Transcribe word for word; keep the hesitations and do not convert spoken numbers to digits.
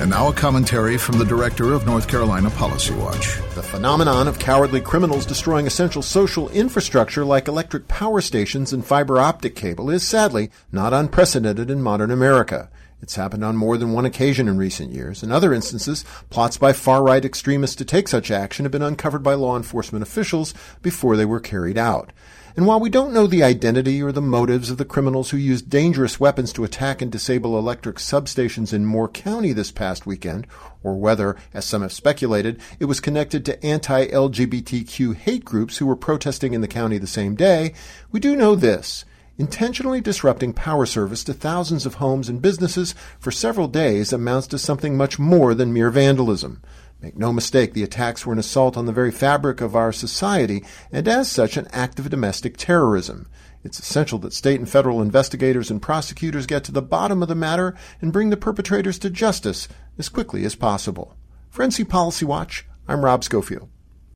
And now a commentary from the director of North Carolina Policy Watch. The phenomenon of cowardly criminals destroying essential social infrastructure like electric power stations and fiber optic cable is sadly not unprecedented in modern America. It's happened on more than one occasion in recent years. In other instances, plots by far-right extremists to take such action have been uncovered by law enforcement officials before they were carried out. And while we don't know the identity or the motives of the criminals who used dangerous weapons to attack and disable electric substations in Moore County this past weekend, or whether, as some have speculated, it was connected to anti-L G B T Q hate groups who were protesting in the county the same day, we do know this. Intentionally disrupting power service to thousands of homes and businesses for several days amounts to something much more than mere vandalism. Make no mistake, the attacks were an assault on the very fabric of our society, and as such an act of domestic terrorism. It's essential that state and federal investigators and prosecutors get to the bottom of the matter and bring the perpetrators to justice as quickly as possible. For N C Policy Watch, I'm Rob Schofield.